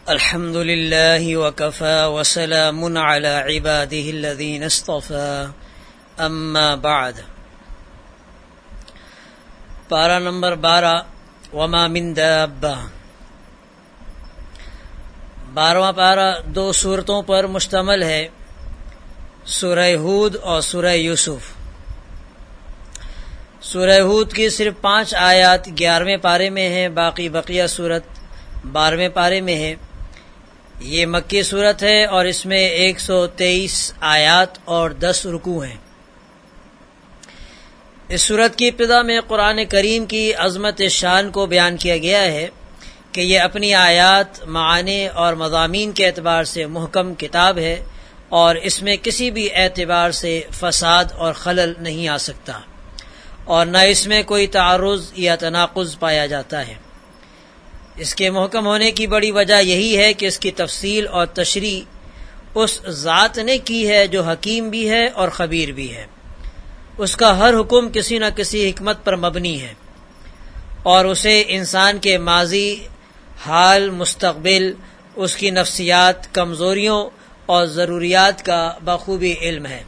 الحمد لله وكفى وسلام على عباده الذين اصطفى اما بعد. پارہ نمبر 12 وما من دابہ. 12واں پارہ 2 سورتوں پر مشتمل ہے، سورہ ہود اور سورہ یوسف. سورہ ہود کی صرف 5 آیات 11ویں پارے میں ہیں، باقی بقیہ سورت 12ویں پارے میں ہے. یہ مکی سورت ہے اور اس میں 123 آیات اور 10 رکوع ہیں. اس سورت کی ابتدا میں قرآن کریم کی عظمت شان کو بیان کیا گیا ہے کہ یہ اپنی آیات، معانی اور مضامین کے اعتبار سے محکم کتاب ہے اور اس میں کسی بھی اعتبار سے فساد اور خلل نہیں آ سکتا، اور نہ اس میں کوئی تعارض یا تناقض پایا جاتا ہے. اس کے محکم ہونے کی بڑی وجہ یہی ہے کہ اس کی تفصیل اور تشریح اس ذات نے کی ہے جو حکیم بھی ہے اور خبیر بھی ہے. اس کا ہر حکم کسی نہ کسی حکمت پر مبنی ہے اور اسے انسان کے ماضی، حال، مستقبل، اس کی نفسیات، کمزوریوں اور ضروریات کا بخوبی علم ہے.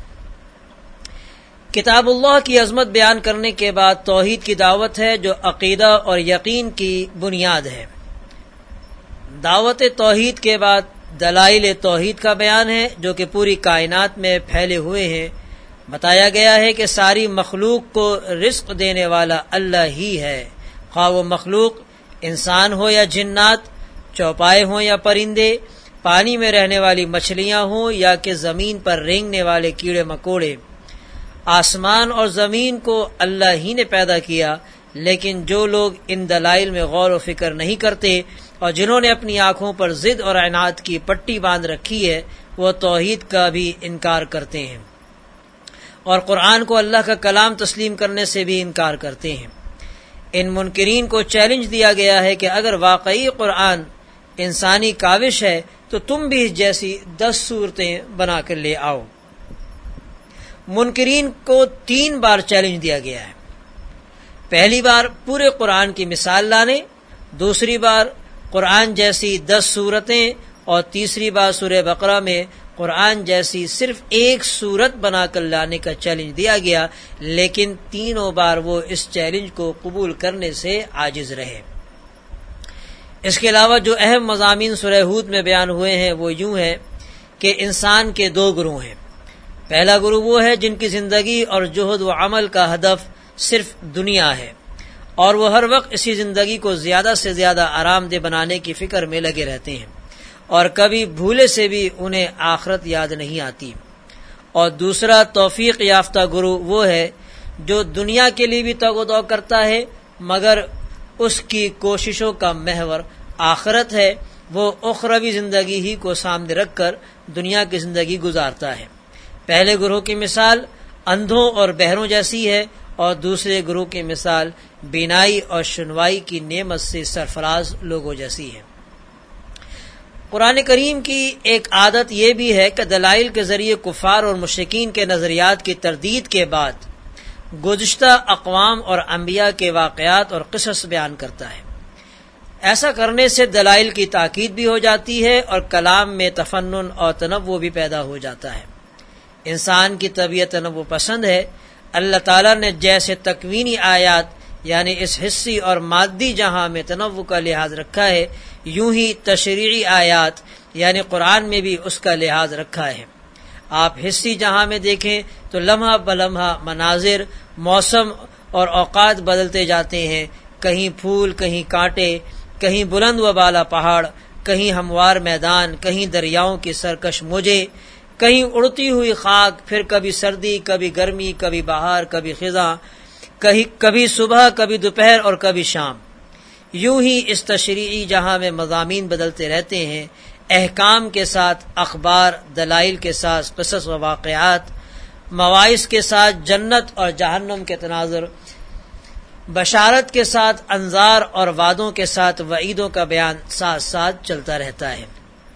کتاب اللہ کی عظمت بیان کرنے کے بعد توحید کی دعوت ہے جو عقیدہ اور یقین کی بنیاد ہے. دعوت توحید کے بعد دلائل توحید کا بیان ہے جو کہ پوری کائنات میں پھیلے ہوئے ہیں. بتایا گیا ہے کہ ساری مخلوق کو رزق دینے والا اللہ ہی ہے، خواہ وہ مخلوق انسان ہو یا جنات، چوپائے ہوں یا پرندے، پانی میں رہنے والی مچھلیاں ہوں یا کہ زمین پر رینگنے والے کیڑے مکوڑے. آسمان اور زمین کو اللہ ہی نے پیدا کیا، لیکن جو لوگ ان دلائل میں غور و فکر نہیں کرتے اور جنہوں نے اپنی آنکھوں پر ضد اور عناد کی پٹی باندھ رکھی ہے، وہ توحید کا بھی انکار کرتے ہیں اور قرآن کو اللہ کا کلام تسلیم کرنے سے بھی انکار کرتے ہیں. ان منکرین کو چیلنج دیا گیا ہے کہ اگر واقعی قرآن انسانی کاوش ہے تو تم بھی جیسی 10 صورتیں بنا کر لے آؤ. منکرین کو 3 بار چیلنج دیا گیا ہے. پہلی بار پورے قرآن کی مثال لانے، دوسری بار قرآن جیسی 10 صورتیں، اور تیسری بار سورہ بقرہ میں قرآن جیسی صرف 1 صورت بنا کر لانے کا چیلنج دیا گیا، لیکن تینوں بار وہ اس چیلنج کو قبول کرنے سے عاجز رہے. اس کے علاوہ جو اہم مضامین سورہ ہود میں بیان ہوئے ہیں وہ یوں ہے کہ انسان کے 2 گروہ ہیں. پہلا گروہ وہ ہے جن کی زندگی اور جہد و عمل کا ہدف صرف دنیا ہے اور وہ ہر وقت اسی زندگی کو زیادہ سے زیادہ آرام دہ بنانے کی فکر میں لگے رہتے ہیں اور کبھی بھولے سے بھی انہیں آخرت یاد نہیں آتی. اور دوسرا توفیق یافتہ گروہ وہ ہے جو دنیا کے لیے بھی تگ و دو کرتا ہے مگر اس کی کوششوں کا محور آخرت ہے. وہ اخروی زندگی ہی کو سامنے رکھ کر دنیا کی زندگی گزارتا ہے. پہلے گروہ کی مثال اندھوں اور بہروں جیسی ہے اور دوسرے گروہ کی مثال بینائی اور سنوائی کی نعمت سے سرفراز لوگوں جیسی ہے. قرآن کریم کی ایک عادت یہ بھی ہے کہ دلائل کے ذریعے کفار اور مشرکین کے نظریات کی تردید کے بعد گزشتہ اقوام اور انبیاء کے واقعات اور قصص بیان کرتا ہے. ایسا کرنے سے دلائل کی تاکید بھی ہو جاتی ہے اور کلام میں تفنن اور تنوع بھی پیدا ہو جاتا ہے. انسان کی طبیعت تنوع پسند ہے. اللہ تعالیٰ نے جیسے تکوینی آیات یعنی اس حصی اور مادی جہاں میں تنوع کا لحاظ رکھا ہے، یوں ہی تشریعی آیات یعنی قرآن میں بھی اس کا لحاظ رکھا ہے. آپ حصی جہاں میں دیکھیں تو لمحہ بلمحہ مناظر، موسم اور اوقات بدلتے جاتے ہیں. کہیں پھول، کہیں کانٹے، کہیں بلند و بالا پہاڑ، کہیں ہموار میدان، کہیں دریاؤں کی سرکش موجیں، کہیں اڑتی ہوئی خاک، پھر کبھی سردی، کبھی گرمی، کبھی بہار، کبھی خزاں، کبھی صبح، کبھی دوپہر اور کبھی شام. یوں ہی اس تشریعی جہاں میں مضامین بدلتے رہتے ہیں، احکام کے ساتھ اخبار، دلائل کے ساتھ قصص و واقعات، مواعظ کے ساتھ جنت اور جہنم کے تناظر، بشارت کے ساتھ انذار اور وعدوں کے ساتھ وعیدوں کا بیان ساتھ ساتھ چلتا رہتا ہے.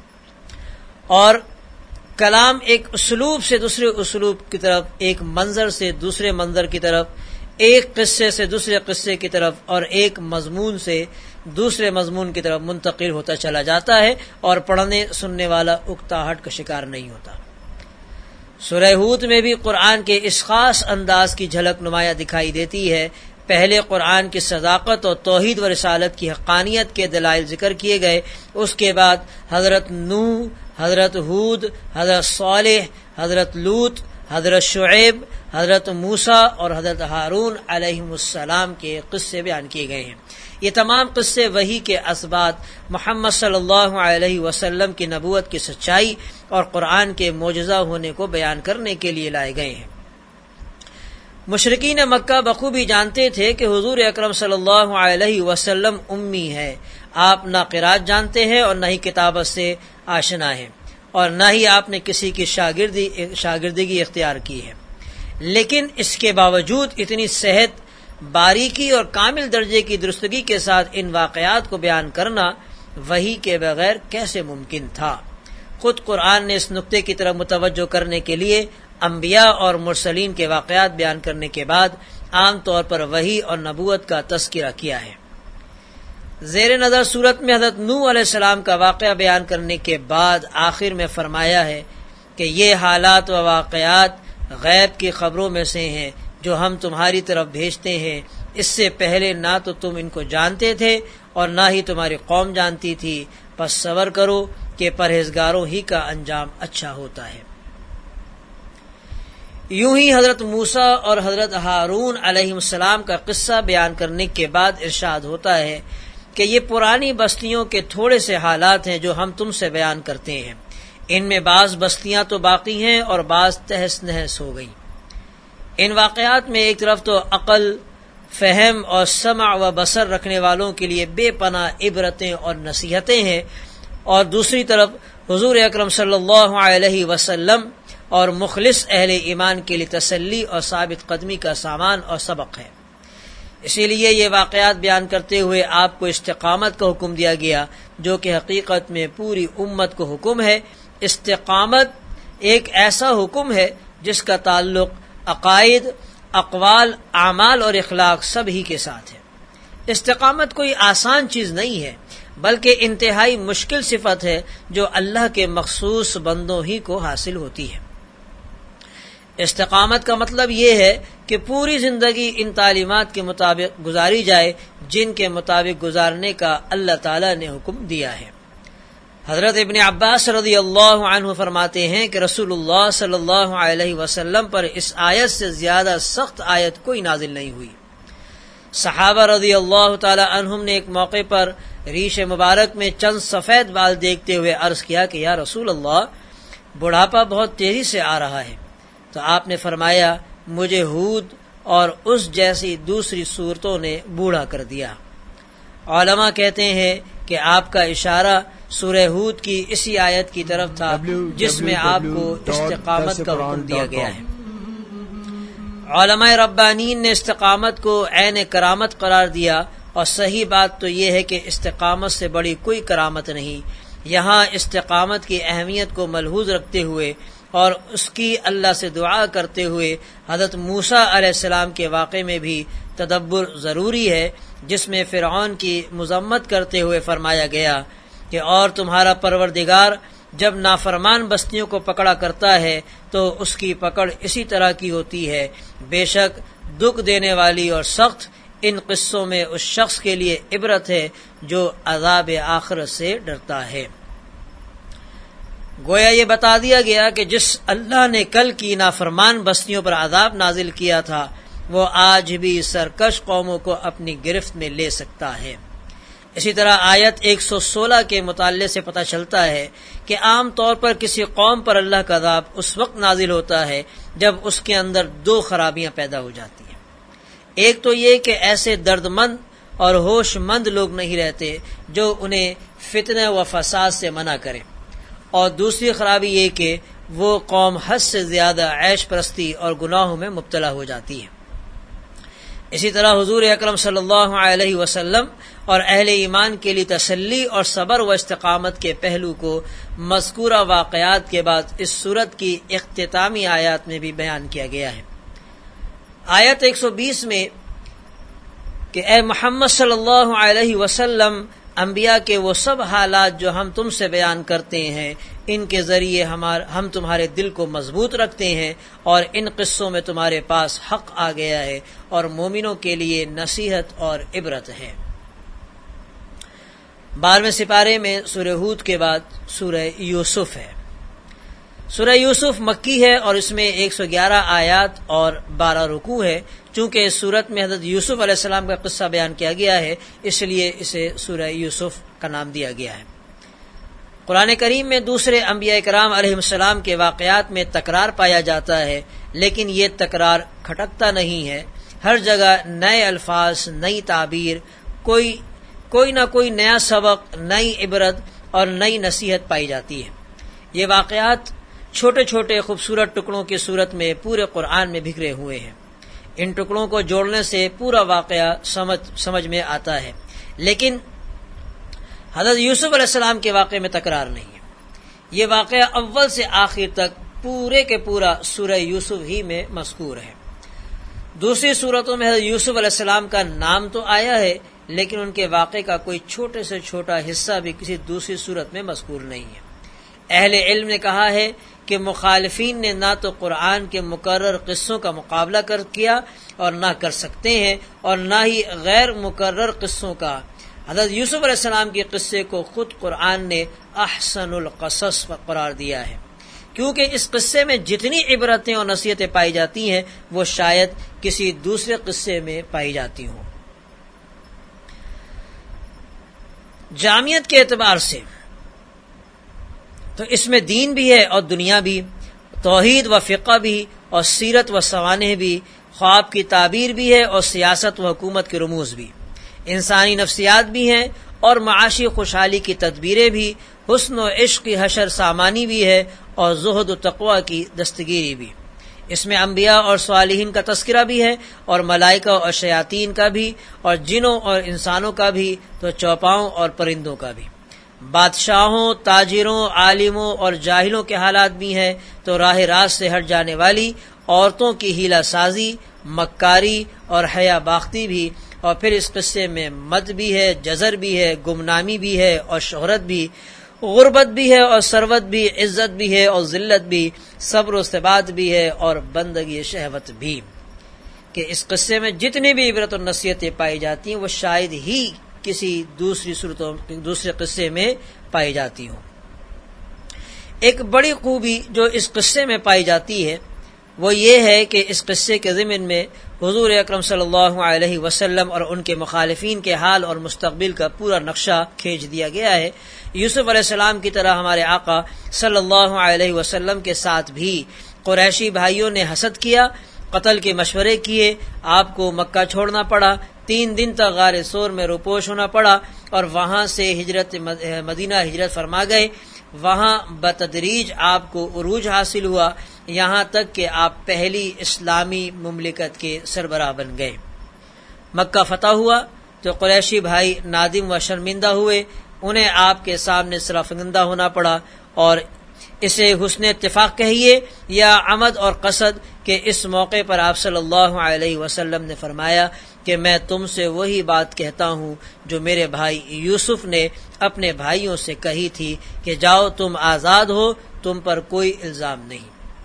اور کلام ایک اسلوب سے دوسرے اسلوب کی طرف، ایک منظر سے دوسرے منظر کی طرف، ایک قصے سے دوسرے قصے کی طرف اور ایک مضمون سے دوسرے مضمون کی طرف منتقل ہوتا چلا جاتا ہے اور پڑھنے سننے والا اکتاہٹ کا شکار نہیں ہوتا۔ سورہ ہود میں بھی قرآن کے اس خاص انداز کی جھلک نمایاں دکھائی دیتی ہے۔ پہلے قرآن کی صداقت اور توحید و رسالت کی حقانیت کے دلائل ذکر کیے گئے، اس کے بعد حضرت نوح، حضرت ہود، حضرت صالح، حضرت لوط، حضرت شعیب، حضرت موسیٰ اور حضرت ہارون علیہم السلام کے قصے بیان کیے گئے ہیں۔ یہ تمام قصے وحی کے اسبات، محمد صلی اللہ علیہ وسلم کی نبوت کی سچائی اور قرآن کے معجزہ ہونے کو بیان کرنے کے لیے لائے گئے ہیں۔ مشرکین مکہ بخوبی جانتے تھے کہ حضور اکرم صلی اللہ علیہ وسلم امی ہے، آپ نہ قرات جانتے ہیں اور نہ ہی کتابت سے آشنا ہیں، اور نہ ہی آپ نے کسی کی شاگردگی اختیار کی ہے، لیکن اس کے باوجود اتنی صحت، باریکی اور کامل درجے کی درستگی کے ساتھ ان واقعات کو بیان کرنا وحی کے بغیر کیسے ممکن تھا؟ خود قرآن نے اس نقطے کی طرف متوجہ کرنے کے لیے انبیاء اور مرسلین کے واقعات بیان کرنے کے بعد عام طور پر وحی اور نبوت کا تذکرہ کیا ہے۔ زیر نظر صورت میں حضرت نوح علیہ السلام کا واقعہ بیان کرنے کے بعد آخر میں فرمایا ہے کہ یہ حالات و واقعات غیب کی خبروں میں سے ہیں جو ہم تمہاری طرف بھیجتے ہیں، اس سے پہلے نہ تو تم ان کو جانتے تھے اور نہ ہی تمہاری قوم جانتی تھی، پس صبر کرو کہ پرہیزگاروں ہی کا انجام اچھا ہوتا ہے۔ یوں ہی حضرت موسیٰ اور حضرت ہارون علیہ السلام کا قصہ بیان کرنے کے بعد ارشاد ہوتا ہے کہ یہ پرانی بستیوں کے تھوڑے سے حالات ہیں جو ہم تم سے بیان کرتے ہیں، ان میں بعض بستیاں تو باقی ہیں اور بعض تہس نہس ہو گئیں۔ ان واقعات میں ایک طرف تو عقل، فہم اور سمع و بصر رکھنے والوں کے لیے بے پناہ عبرتیں اور نصیحتیں ہیں، اور دوسری طرف حضور اکرم صلی اللہ علیہ وسلم اور مخلص اہل ایمان کے لیے تسلی اور ثابت قدمی کا سامان اور سبق ہے۔ اسی لیے یہ واقعات بیان کرتے ہوئے آپ کو استقامت کا حکم دیا گیا، جو کہ حقیقت میں پوری امت کو حکم ہے۔ استقامت ایک ایسا حکم ہے جس کا تعلق عقائد، اقوال، اعمال اور اخلاق سب ہی کے ساتھ ہے۔ استقامت کوئی آسان چیز نہیں ہے، بلکہ انتہائی مشکل صفت ہے جو اللہ کے مخصوص بندوں ہی کو حاصل ہوتی ہے۔ استقامت کا مطلب یہ ہے کہ پوری زندگی ان تعلیمات کے مطابق گزاری جائے جن کے مطابق گزارنے کا اللہ تعالی نے حکم دیا ہے۔ حضرت ابن عباس رضی اللہ عنہ فرماتے ہیں کہ رسول اللہ صلی اللہ علیہ وسلم پر اس آیت سے زیادہ سخت آیت کوئی نازل نہیں ہوئی۔ صحابہ رضی اللہ تعالی عنہم نے ایک موقع پر ریش مبارک میں چند سفید بال دیکھتے ہوئے عرض کیا کہ یا رسول اللہ، بڑھاپا بہت تیزی سے آ رہا ہے۔ تو آپ نے فرمایا، مجھے ہود اور اس جیسی دوسری صورتوں نے بوڑھا کر دیا۔ علماء کہتے ہیں کہ آپ کا اشارہ سورہ ہود کی اسی آیت کی طرف تھا جس میں آپ کو استقامت کا حکم دیا گیا ہے۔ علماء ربانین نے استقامت کو عین کرامت قرار دیا، اور صحیح بات تو یہ ہے کہ استقامت سے بڑی کوئی کرامت نہیں۔ یہاں استقامت کی اہمیت کو ملحوظ رکھتے ہوئے اور اس کی اللہ سے دعا کرتے ہوئے حضرت موسیٰ علیہ السلام کے واقعے میں بھی تدبر ضروری ہے، جس میں فرعون کی مذمت کرتے ہوئے فرمایا گیا کہ اور تمہارا پروردگار جب نافرمان بستیوں کو پکڑا کرتا ہے تو اس کی پکڑ اسی طرح کی ہوتی ہے، بے شک دکھ دینے والی اور سخت ان قصوں میں اس شخص کے لیے عبرت ہے جو عذاب آخرت سے ڈرتا ہے۔ گویا یہ بتا دیا گیا کہ جس اللہ نے کل کی نافرمان بستیوں پر عذاب نازل کیا تھا وہ آج بھی سرکش قوموں کو اپنی گرفت میں لے سکتا ہے۔ اسی طرح آیت 116 کے مطالعے سے پتہ چلتا ہے کہ عام طور پر کسی قوم پر اللہ کا عذاب اس وقت نازل ہوتا ہے جب اس کے اندر دو خرابیاں پیدا ہو جاتی ہیں۔ ایک تو یہ کہ ایسے درد مند اور ہوش مند لوگ نہیں رہتے جو انہیں فتنہ و فساد سے منع کریں، اور دوسری خرابی یہ کہ وہ قوم حد سے زیادہ عیش پرستی اور گناہوں میں مبتلا ہو جاتی ہے۔ اسی طرح حضور اکرم صلی اللہ علیہ وسلم اور اہل ایمان کے لیے تسلی اور صبر و استقامت کے پہلو کو مذکورہ واقعات کے بعد اس سورت کی اختتامی آیات میں بھی بیان کیا گیا ہے۔ آیت 120 میں کہ اے محمد صلی اللہ علیہ وسلم، انبیاء کے وہ سب حالات جو ہم تم سے بیان کرتے ہیں ان کے ذریعے ہم تمہارے دل کو مضبوط رکھتے ہیں، اور ان قصوں میں تمہارے پاس حق آ گیا ہے اور مومنوں کے لیے نصیحت اور عبرت ہے۔ 12ویں سپارے میں سورہ ہود کے بعد سورہ یوسف ہے۔ سورہ یوسف مکی ہے اور اس میں 111 آیات اور 12 رکوع ہے۔ چونکہ اس سورت میں حضرت یوسف علیہ السلام کا قصہ بیان کیا گیا ہے، اس لیے اسے سورہ یوسف کا نام دیا گیا ہے۔ قرآن کریم میں دوسرے انبیاء کرام علیہ السلام کے واقعات میں تکرار پایا جاتا ہے، لیکن یہ تکرار کھٹکتا نہیں ہے۔ ہر جگہ نئے الفاظ، نئی تعبیر، کوئی نہ کوئی نیا سبق، نئی عبرت اور نئی نصیحت پائی جاتی ہے۔ یہ واقعات چھوٹے چھوٹے خوبصورت ٹکڑوں کی صورت میں پورے قرآن میں بکھرے ہوئے ہیں۔ ان ٹکڑوں کو جوڑنے سے پورا واقعہ سمجھ میں آتا ہے، لیکن حضرت یوسف علیہ السلام کے واقعے میں تکرار نہیں ہے۔ یہ واقعہ اول سے آخر تک پورے کے پورا سورہ یوسف ہی میں مذکور ہے۔ دوسری صورتوں میں حضرت یوسف علیہ السلام کا نام تو آیا ہے، لیکن ان کے واقعے کا کوئی چھوٹے سے چھوٹا حصہ بھی کسی دوسری صورت میں مذکور نہیں ہے۔ اہل علم نے کہا ہے کہ مخالفین نے نہ تو قرآن کے مکرر قصوں کا مقابلہ کیا اور نہ کر سکتے ہیں، اور نہ ہی غیر مکرر قصوں کا۔ حضرت یوسف علیہ السلام کے قصے کو خود قرآن نے احسن القصص قرار دیا ہے، کیونکہ اس قصے میں جتنی عبرتیں اور نصیحتیں پائی جاتی ہیں وہ شاید کسی دوسرے قصے میں پائی جاتی ہوں۔ جامعیت کے اعتبار سے تو اس میں دین بھی ہے اور دنیا بھی، توحید و فقہ بھی اور سیرت و سوانح بھی، خواب کی تعبیر بھی ہے اور سیاست و حکومت کے رموز بھی، انسانی نفسیات بھی ہیں اور معاشی خوشحالی کی تدبیریں بھی، حسن و عشق کی حشر سامانی بھی ہے اور زہد و تقوی کی دستگیری بھی۔ اس میں انبیاء اور صالحین کا تذکرہ بھی ہے اور ملائکہ اور شیاطین کا بھی، اور جنوں اور انسانوں کا بھی، تو چوپاؤں اور پرندوں کا بھی، بادشاہوں، تاجروں، عالموں اور جاہلوں کے حالات بھی ہیں، تو راہ راست سے ہٹ جانے والی عورتوں کی حیلہ سازی، مکاری اور حیا باختی بھی، اور پھر اس قصے میں مد بھی ہے، جزر بھی ہے، گمنامی بھی ہے اور شہرت بھی، غربت بھی ہے اور ثروت بھی، عزت بھی ہے اور ذلت بھی، صبر و ثبات بھی ہے اور بندگی شہوت بھی، کہ اس قصے میں جتنی بھی عبرت اور نصیحتیں پائی جاتی ہیں وہ شاید ہی کسی دوسرے قصے میں پائی جاتی ہوں۔ ایک بڑی خوبی جو اس قصے میں پائی جاتی ہے وہ یہ ہے کہ اس قصے کے ضمن میں حضور اکرم صلی اللہ علیہ وسلم اور ان کے مخالفین کے حال اور مستقبل کا پورا نقشہ کھینچ دیا گیا ہے۔ یوسف علیہ السلام کی طرح ہمارے آقا صلی اللہ علیہ وسلم کے ساتھ بھی قریشی بھائیوں نے حسد کیا، قتل کے مشورے کیے، آپ کو مکہ چھوڑنا پڑا، 3 دن تک غار سور میں روپوش ہونا پڑا، اور وہاں سے مدینہ ہجرت فرما گئے۔ وہاں بتدریج آپ کو عروج حاصل ہوا، یہاں تک کہ آپ پہلی اسلامی مملکت کے سربراہ بن گئے۔ مکہ فتح ہوا تو قریشی بھائی نادم و شرمندہ ہوئے، انہیں آپ کے سامنے سرفندہ ہونا پڑا، اور اسے حسن اتفاق کہیے یا عمد اور قصد کہ اس موقع پر آپ صلی اللہ علیہ وسلم نے فرمایا کہ میں تم سے وہی بات کہتا ہوں جو میرے بھائی یوسف نے اپنے بھائیوں سے کہی تھی کہ جاؤ تم آزاد ہو، تم پر کوئی الزام نہیں۔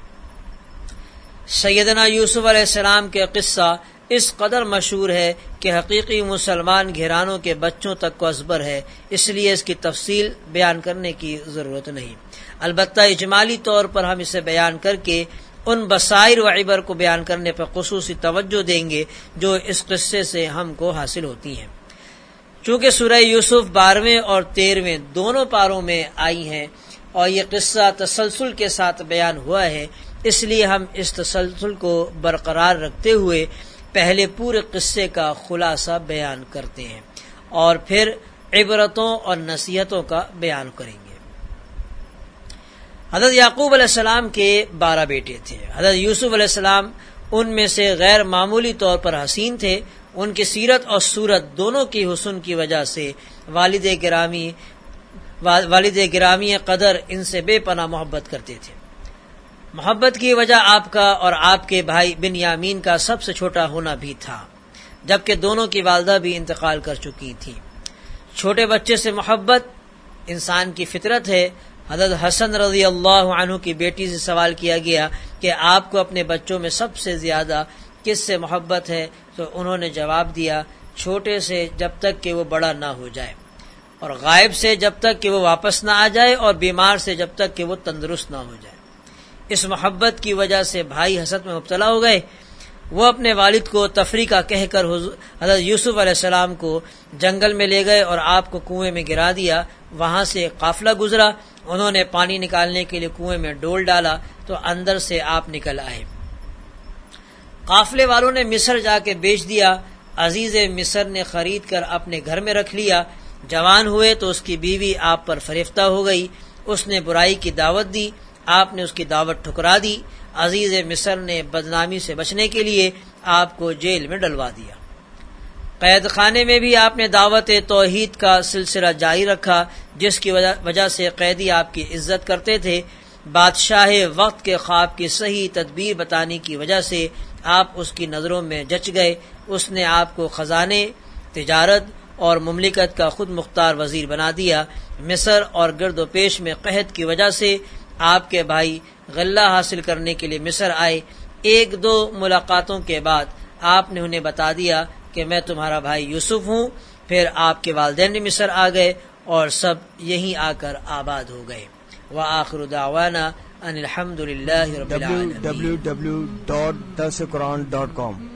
سیدنا یوسف علیہ السلام کے قصہ اس قدر مشہور ہے کہ حقیقی مسلمان گھرانوں کے بچوں تک کو ازبر ہے، اس لیے اس کی تفصیل بیان کرنے کی ضرورت نہیں۔ البتہ اجمالی طور پر ہم اسے بیان کر کے ان بصائر و عبر کو بیان کرنے پر خصوصی توجہ دیں گے جو اس قصے سے ہم کو حاصل ہوتی ہیں۔ چونکہ سورہ یوسف 12ویں اور 13ویں دونوں پاروں میں آئی ہیں اور یہ قصہ تسلسل کے ساتھ بیان ہوا ہے، اس لیے ہم اس تسلسل کو برقرار رکھتے ہوئے پہلے پورے قصے کا خلاصہ بیان کرتے ہیں اور پھر عبرتوں اور نصیحتوں کا بیان کریں گے۔ حضرت یعقوب علیہ السلام کے 12 بیٹے تھے۔ حضرت یوسف علیہ السلام ان میں سے غیر معمولی طور پر حسین تھے۔ ان کی سیرت اور صورت دونوں کی حسن کی وجہ سے والد گرامی قدر ان سے بے پناہ محبت کرتے تھے۔ محبت کی وجہ آپ کا اور آپ کے بھائی بنیامین کا سب سے چھوٹا ہونا بھی تھا۔ جبکہ دونوں کی والدہ بھی انتقال کر چکی تھیں۔ چھوٹے بچے سے محبت انسان کی فطرت ہے۔ حضرت حسن رضی اللہ عنہ کی بیٹی سے سوال کیا گیا کہ آپ کو اپنے بچوں میں سب سے زیادہ کس سے محبت ہے؟ تو انہوں نے جواب دیا، چھوٹے سے جب تک کہ وہ بڑا نہ ہو جائے، اور غائب سے جب تک کہ وہ واپس نہ آ جائے، اور بیمار سے جب تک کہ وہ تندرست نہ ہو جائے۔ اس محبت کی وجہ سے بھائی حسد میں مبتلا ہو گئے۔ وہ اپنے والد کو تفریح کا کہہ کر حضرت یوسف علیہ السلام کو جنگل میں لے گئے اور آپ کو کنویں میں گرا دیا۔ وہاں سے قافلہ گزرا، انہوں نے پانی نکالنے کے لیے کنویں میں ڈول ڈالا تو اندر سے آپ نکل آئے۔ قافلے والوں نے مصر جا کے بیچ دیا، عزیز مصر نے خرید کر اپنے گھر میں رکھ لیا۔ جوان ہوئے تو اس کی بیوی آپ پر فریفتہ ہو گئی، اس نے برائی کی دعوت دی، آپ نے اس کی دعوت ٹھکرا دی۔ عزیز مصر نے بدنامی سے بچنے کے لیے آپ کو جیل میں ڈلوا دیا۔ قید خانے میں بھی آپ نے دعوت توحید کا سلسلہ جاری رکھا، جس کی وجہ سے قیدی آپ کی عزت کرتے تھے۔ بادشاہ وقت کے خواب کی صحیح تدبیر بتانے کی وجہ سے آپ اس کی نظروں میں جچ گئے۔ اس نے آپ کو خزانے، تجارت اور مملکت کا خود مختار وزیر بنا دیا۔ مصر اور گرد و پیش میں قحط کی وجہ سے آپ کے بھائی غلہ حاصل کرنے کے لیے مصر آئے۔ ایک دو ملاقاتوں کے بعد آپ نے انہیں بتا دیا کہ میں تمہارا بھائی یوسف ہوں۔ پھر آپ کے والدین بھی مصر آ گئے اور سب یہیں آ کر آباد ہو گئے۔ وآخر دعوانا ان الحمد للہ رب العالمین۔ www.darsulquran.com